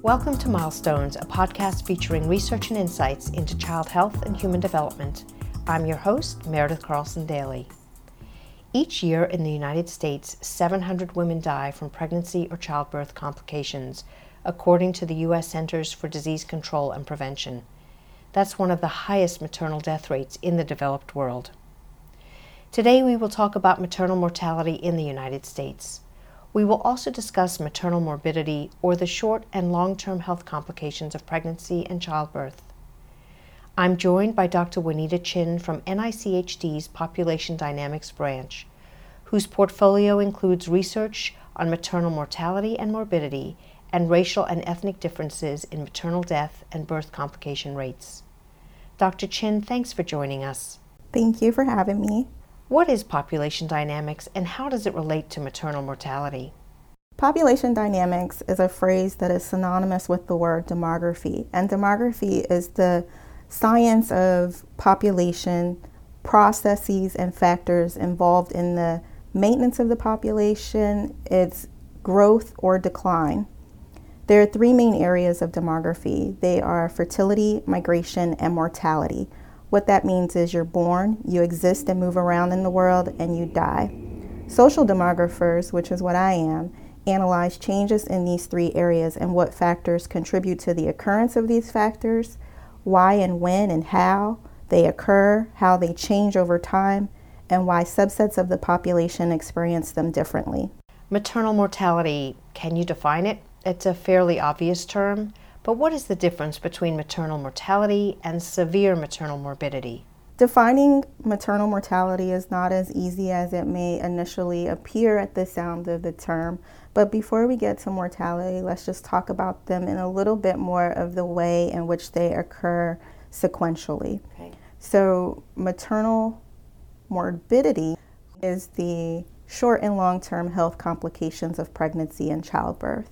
Welcome to Milestones, a podcast featuring research and insights into child health and human development. I'm your host, Meredith Carlson Daly. Each year in the United States, 700 women die from pregnancy or childbirth complications, according to the U.S. Centers for Disease Control and Prevention. That's one of the highest maternal death rates in the developed world. Today we will talk about maternal mortality in the United States. We will also discuss maternal morbidity, or the short and long-term health complications of pregnancy and childbirth. I'm joined by Dr. Juanita Chin from NICHD's Population Dynamics Branch, whose portfolio includes research on maternal mortality and morbidity and racial and ethnic differences in maternal death and birth complication rates. Dr. Chin, thanks for joining us. Thank you for having me. What is population dynamics and how does it relate to maternal mortality? Population dynamics is a phrase that is synonymous with the word demography. And demography is the science of population, processes and factors involved in the maintenance of the population, its growth or decline. There are three main areas of demography. They are fertility, migration, and mortality. What that means is you're born, you exist and move around in the world, and you die. Social demographers, which is what I am, analyze changes in these three areas and what factors contribute to the occurrence of these factors, why and when and how they occur, how they change over time, and why subsets of the population experience them differently. Maternal mortality, can you define it? It's a fairly obvious term. But what is the difference between maternal mortality and severe maternal morbidity? Defining maternal mortality is not as easy as it may initially appear at the sound of the term. But before we get to mortality, let's just talk about them in a little bit more of the way in which they occur sequentially. Okay. So maternal morbidity is the short and long-term health complications of pregnancy and childbirth.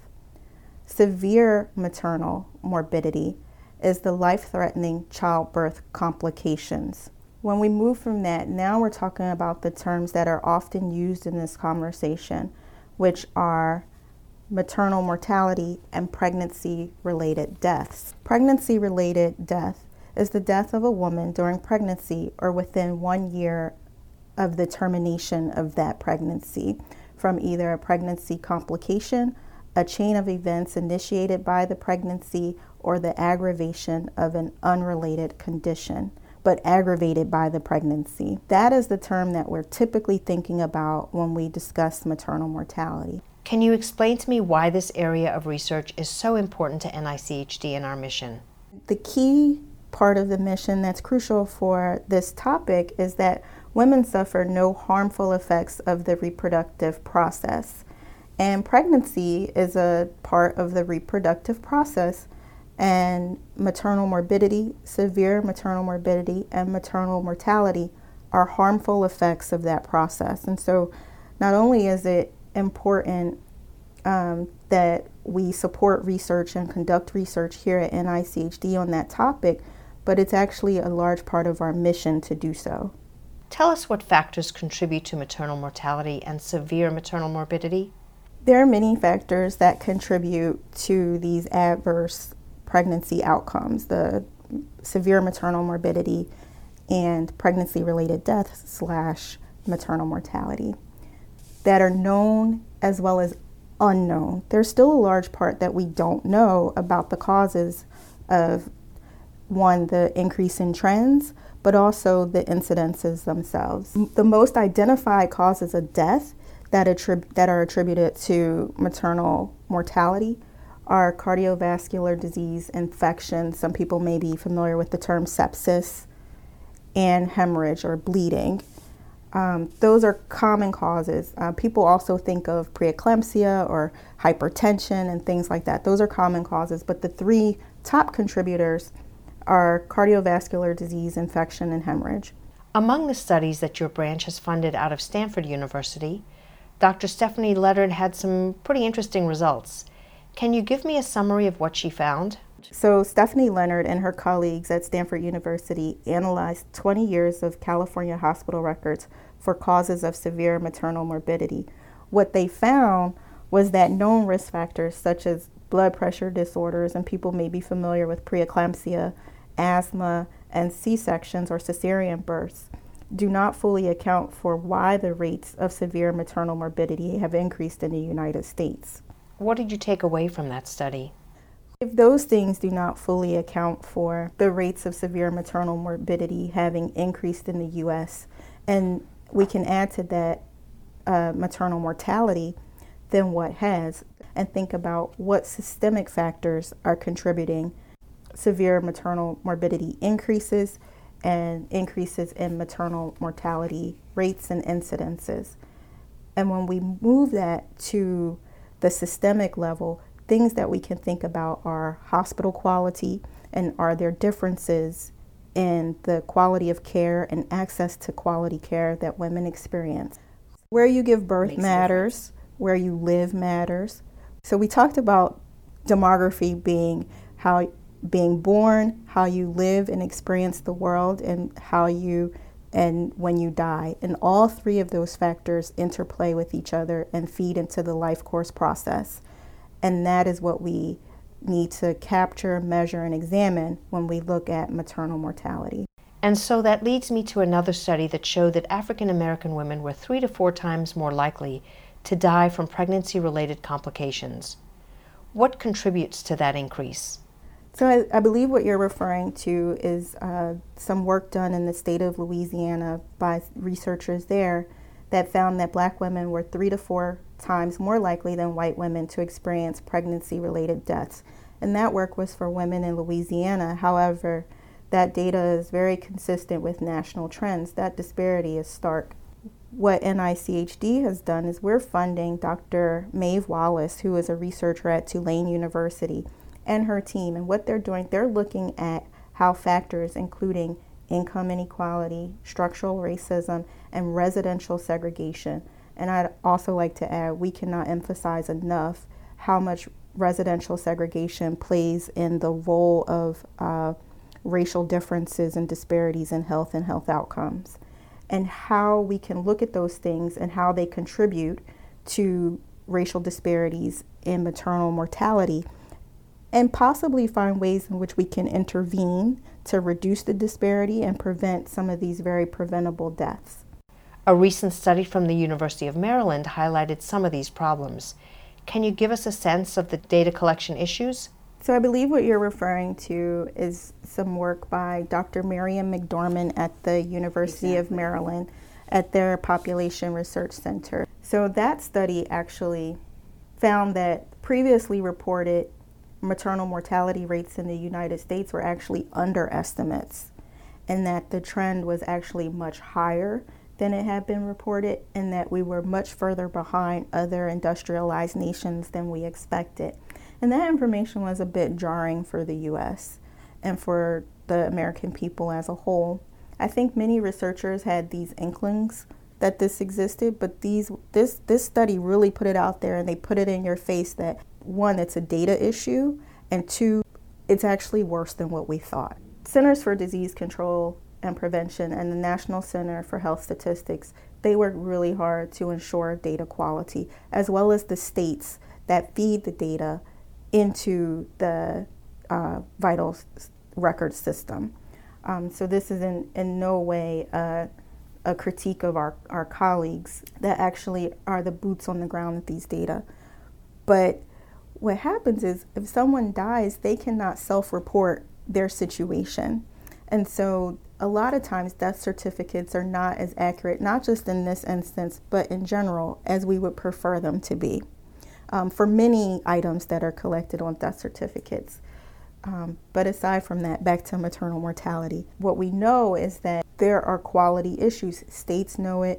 Severe maternal morbidity is the life-threatening childbirth complications. When we move from that, now we're talking about the terms that are often used in this conversation, which are maternal mortality and pregnancy-related deaths. Pregnancy-related death is the death of a woman during pregnancy or within 1 year of the termination of that pregnancy from either a pregnancy complication, a chain of events initiated by the pregnancy, or the aggravation of an unrelated condition, but aggravated by the pregnancy. That is the term that we're typically thinking about when we discuss maternal mortality. Can you explain to me why this area of research is so important to NICHD and our mission? The key part of the mission that's crucial for this topic is that women suffer no harmful effects of the reproductive process. And pregnancy is a part of the reproductive process, and maternal morbidity, severe maternal morbidity, and maternal mortality are harmful effects of that process. And so not only is it important that we support research and conduct research here at NICHD on that topic, but it's actually a large part of our mission to do so. Tell us what factors contribute to maternal mortality and severe maternal morbidity. There are many factors that contribute to these adverse pregnancy outcomes, the severe maternal morbidity and pregnancy-related death / maternal mortality, that are known as well as unknown. There's still a large part that we don't know about the causes of, one, the increase in trends, but also the incidences themselves. The most identified causes of death that are attributed to maternal mortality are cardiovascular disease, infections. Some people may be familiar with the term sepsis, and hemorrhage or bleeding. Those are common causes. People also think of preeclampsia or hypertension and things like that. Those are common causes, but the three top contributors are cardiovascular disease, infection, and hemorrhage. Among the studies that your branch has funded out of Stanford University, Dr. Stephanie Leonard had some pretty interesting results. Can you give me a summary of what she found? So Stephanie Leonard and her colleagues at Stanford University analyzed 20 years of California hospital records for causes of severe maternal morbidity. What they found was that known risk factors such as blood pressure disorders, and people may be familiar with preeclampsia, asthma, and C-sections or cesarean births, do not fully account for why the rates of severe maternal morbidity have increased in the United States. What did you take away from that study? If those things do not fully account for the rates of severe maternal morbidity having increased in the U.S., and we can add to that maternal mortality, then what has? And think about what systemic factors are contributing severe maternal morbidity increases and increases in maternal mortality rates and incidences. And when we move that to the systemic level, things that we can think about are hospital quality, and are there differences in the quality of care and access to quality care that women experience. Where you give birth matters, where you live matters. So we talked about demography being born, how you live and experience the world, and when you die. And all three of those factors interplay with each other and feed into the life course process. And that is what we need to capture, measure, and examine when we look at maternal mortality. And so that leads me to another study that showed that African American women were 3 to 4 times more likely to die from pregnancy-related complications. What contributes to that increase? So I believe what you're referring to is some work done in the state of Louisiana by researchers there that found that Black women were 3 to 4 times more likely than white women to experience pregnancy-related deaths. And that work was for women in Louisiana. However, that data is very consistent with national trends. That disparity is stark. What NICHD has done is we're funding Dr. Maeve Wallace, who is a researcher at Tulane University, and her team. And what they're doing, they're looking at how factors including income inequality, structural racism, and residential segregation. And I'd also like to add, we cannot emphasize enough how much residential segregation plays in the role of racial differences and disparities in health and health outcomes, and how we can look at those things and how they contribute to racial disparities in maternal mortality, and possibly find ways in which we can intervene to reduce the disparity and prevent some of these very preventable deaths. A recent study from the University of Maryland highlighted some of these problems. Can you give us a sense of the data collection issues? So I believe what you're referring to is some work by Dr. Miriam McDorman at the University of Maryland at their Population Research Center. So that study actually found that previously reported maternal mortality rates in the United States were actually underestimates, and that the trend was actually much higher than it had been reported, and that we were much further behind other industrialized nations than we expected. And that information was a bit jarring for the U.S. and for the American people as a whole. I think many researchers had these inklings that this existed, but this study really put it out there, and they put it in your face that, one, it's a data issue, and two, it's actually worse than what we thought. Centers for Disease Control and Prevention and the National Center for Health Statistics, they work really hard to ensure data quality, as well as the states that feed the data into the vital record system. So this is in no way a critique of our colleagues that actually are the boots on the ground with these data. But what happens is if someone dies, they cannot self-report their situation. And so a lot of times death certificates are not as accurate, not just in this instance, but in general, as we would prefer them to be. For many items that are collected on death certificates. But aside from that, back to maternal mortality, what we know is that there are quality issues. States know it,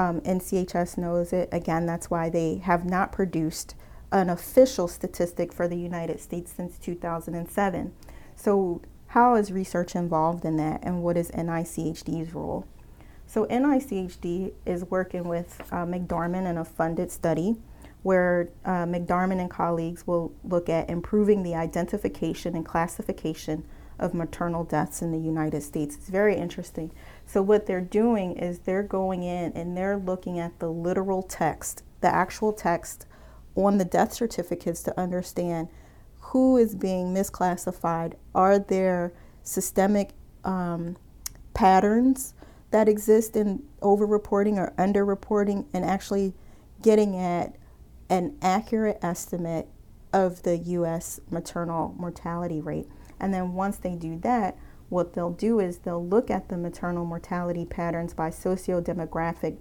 NCHS knows it. Again, that's why they have not produced an official statistic for the United States since 2007. So how is research involved in that, and what is NICHD's role? So NICHD is working with McDorman in a funded study where McDorman and colleagues will look at improving the identification and classification of maternal deaths in the United States. It's very interesting. So what they're doing is they're going in and they're looking at the literal text, the actual text on the death certificates to understand who is being misclassified? Are there systemic patterns that exist in overreporting or underreporting, and actually getting at an accurate estimate of the U.S. maternal mortality rate? And then once they do that, what they'll do is they'll look at the maternal mortality patterns by socio-demographic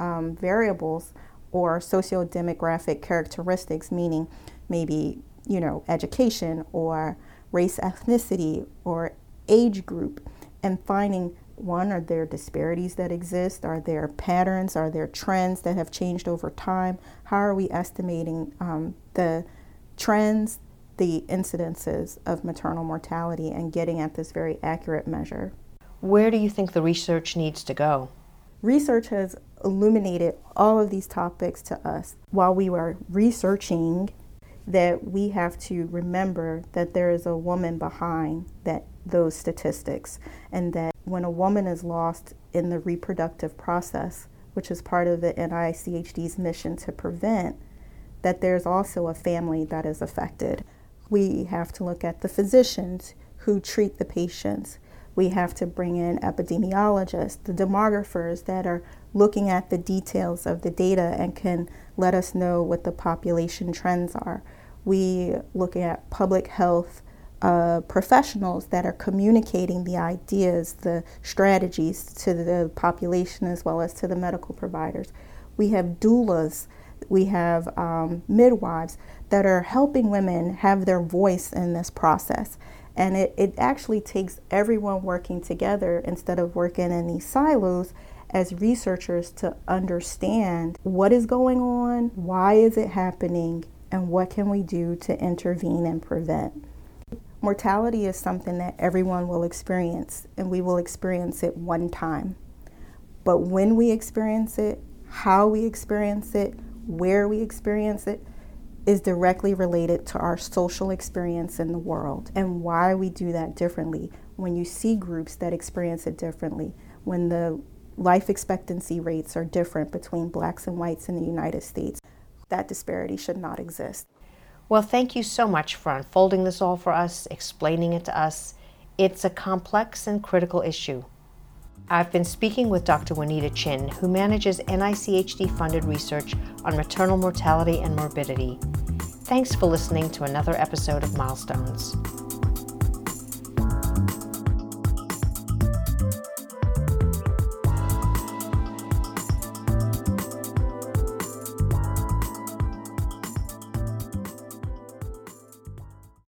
variables or socio-demographic characteristics, meaning maybe, education or race, ethnicity, or age group, and finding, one, are there disparities that exist? Are there patterns? Are there trends that have changed over time? How are we estimating the trends, the incidences of maternal mortality, and getting at this very accurate measure? Where do you think the research needs to go? Research has illuminated all of these topics to us while we were researching, that we have to remember that there is a woman behind those statistics, and that when a woman is lost in the reproductive process, which is part of the NICHD's mission to prevent, that there's also a family that is affected. We have to look at the physicians who treat the patients. We have to bring in epidemiologists, the demographers that are looking at the details of the data and can let us know what the population trends are. We look at public health professionals that are communicating the ideas, the strategies to the population as well as to the medical providers. We have doulas, we have midwives that are helping women have their voice in this process. And it actually takes everyone working together instead of working in these silos as researchers to understand what is going on, why is it happening, and what can we do to intervene and prevent. Mortality is something that everyone will experience, and we will experience it one time. But when we experience it, how we experience it, where we experience it, is directly related to our social experience in the world and why we do that differently. When you see groups that experience it differently, when the life expectancy rates are different between blacks and whites in the United States, that disparity should not exist. Well, thank you so much for unfolding this all for us, explaining it to us. It's a complex and critical issue. I've been speaking with Dr. Juanita Chin, who manages NICHD-funded research on maternal mortality and morbidity. Thanks for listening to another episode of Milestones.